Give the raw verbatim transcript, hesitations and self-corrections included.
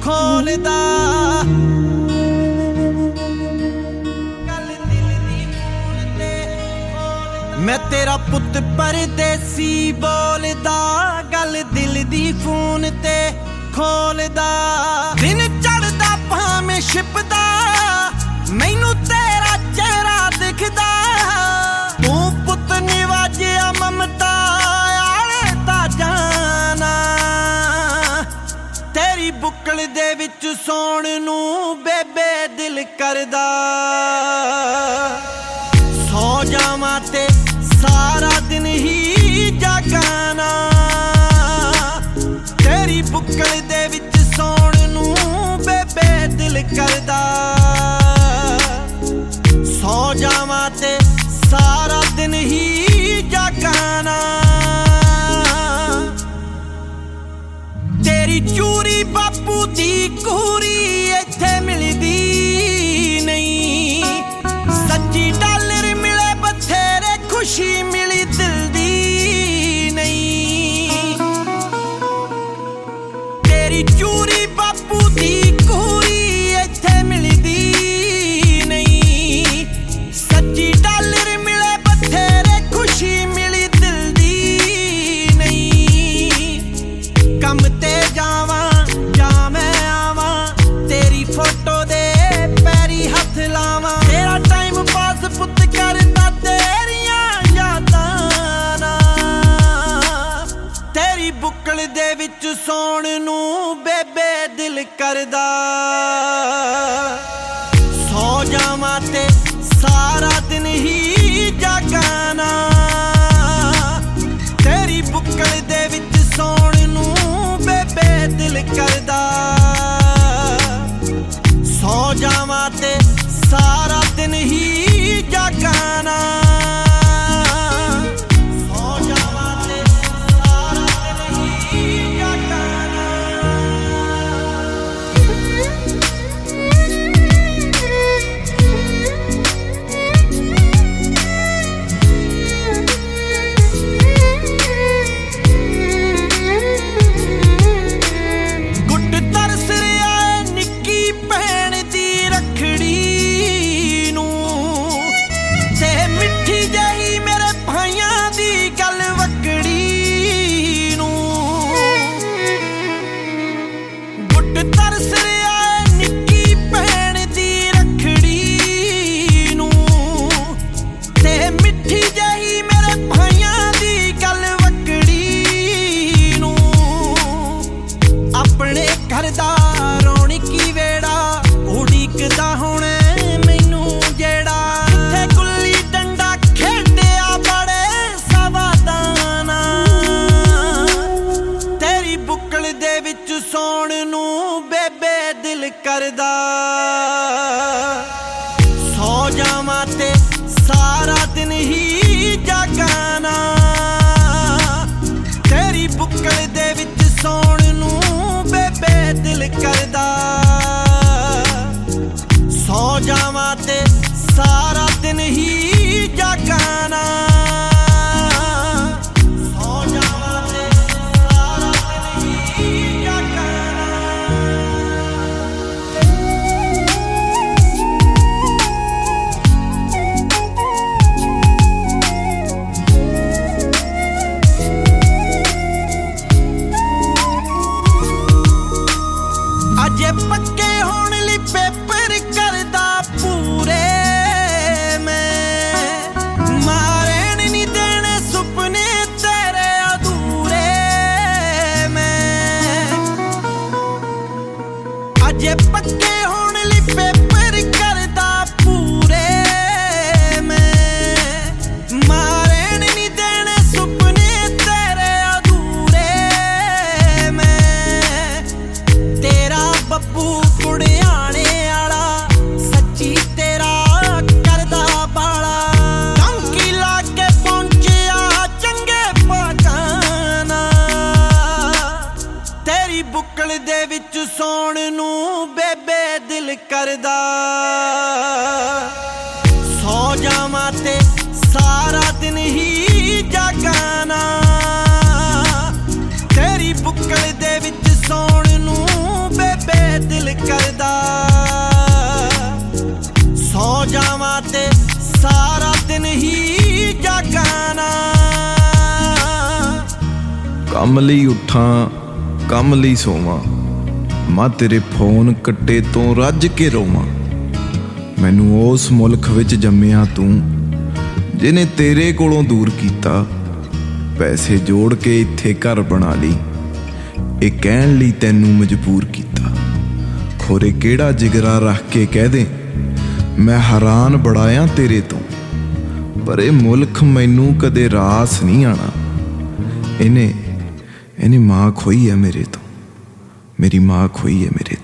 खोलदा मैं तेरा पुत परदेसी बोलदा गल दिल दी फोन ते खोलदा दिन चढ़दा भावें छिपदा मैनू तेरा चेहरा दिखदा तू पुत निवाजिया ममता आले दा जाना तेरी बुक्कल दे विच सौण नू बेबे दिल करदा सौ जावां ते सारा दिन ही जागाना तेरी बुक्कल दे विच सौण नू बेबे दिल करदा सौ जावां ते सारा दिन ही जागाना तेरी चूरी बापू दी कूरी इत्थे मिलदी नहीं सच्ची डॉलर मिले बथेरे खुशी मिली दिल दी नहीं तेरी चूरी बापू दी कूरी इत्थे मिलदी नहीं सच्ची डॉलर मिले बथेरे खुशी मिली दिल दी नहीं कम ते जावां जा मैं आवां तेरी फोटो दे पैरी हथ लावां तेरा टाइम पास पुत करदा तेरियां यादां ना तेरी बुक्कल दे विच सौण नू बेबे दिल करदा सौ जावां ते सारा दिन ही जागाना तेरी बुक्कल दे विच सौण नू बेबे दिल करदा सौ जावां ते सारा दिन ही जागाना सौ जावां ते सारा दिन ही जागाना गुट तरस रिया निक्की भैन दी रखड़ी नू ते मिठी जही मेरे भाइयां दी गल वकड़ी नू गुट तरस रिया निक्की भैन दी रखड़ी नू ते मिठी जही मेरे भाइयां दी गल वकड़ी नू अपने घर दा रौणकी वेड़ा उड़ीकदा हुण मैनू जेड़ा इत्थे गुल्ली डंडा खेडिया बड़े सवादाना तेरी बुक्कल दे विच सौण नू बेबे दिल करदा सौ जावां ते सारा दिन ही जागाना तेरी बुक्कल दे विच सौण नू बेबे दिल करदा सौ जावां ते सारा दिन ही जागाना सौ जावां ते सारा दिन ही जागाना अजे पक्के होण लई पेपर करदा पूरे मैं मारन नहीं देने सुपने तेरे अधूरे मैं अजे पक्के होण लई पेपर करदा पूरे मैं मारन नहीं देने सुपने तेरे अधूरे मैं तेरा बब्बू कुड़ियाने आला सच्ची तेरा करदा बाला टंकी लाके पहुंचिया चंगे पहचाना तेरी बुक्कल दे विच सौण नू बेबे दिल करदा सौ जावां ते सारा दिन ही जागाना तेरी बुक्कल दे विच सौण नू बेबे ਕੰਮ ਲਈ ਉੱਠਾਂ ਕੰਮ ਲਈ ਸੋਵਾਂ, ਮਾਂ ਤੇਰੇ ਫੋਨ ਕੱਟੇ ਤੋਂ ਰੱਜ ਕੇ ਰੋਵਾਂ। ਮੈਨੂੰ ਉਸ ਮੁਲਕ ਵਿੱਚ ਜੰਮਿਆ ਤੂੰ ਜਿਹਨੇ ਤੇਰੇ ਕੋਲੋਂ ਦੂਰ ਕੀਤਾ। ਪੈਸੇ ਜੋੜ ਕੇ ਇੱਥੇ ਘਰ ਬਣਾ ਲਈ, ਇਹ ਕਹਿਣ ਲਈ ਤੈਨੂੰ ਮਜਬੂਰ ਕੀਤਾ। ਖੋਰੇ ਕਿਹੜਾ ਜਿਗਰਾ ਰੱਖ ਕੇ ਕਹਿ ਦੇ ਮੈਂ ਹੈਰਾਨ ਬੜਾ ਆਂ ਤੇਰੇ ਤੋਂ, ਪਰ ਇਹ ਮੁਲਕ ਮੈਨੂੰ ਕਦੇ ਰਾਸ ਨਹੀਂ ਆਣਾ। ਇਹਨੇ ਇਹਨੇ ਮਾਂ ਖੋਈ ਹੈ ਮੇਰੇ ਤੋਂ, ਮੇਰੀ ਮਾਂ ਖੋਈ ਹੈ ਮੇਰੇ ਤੋਂ।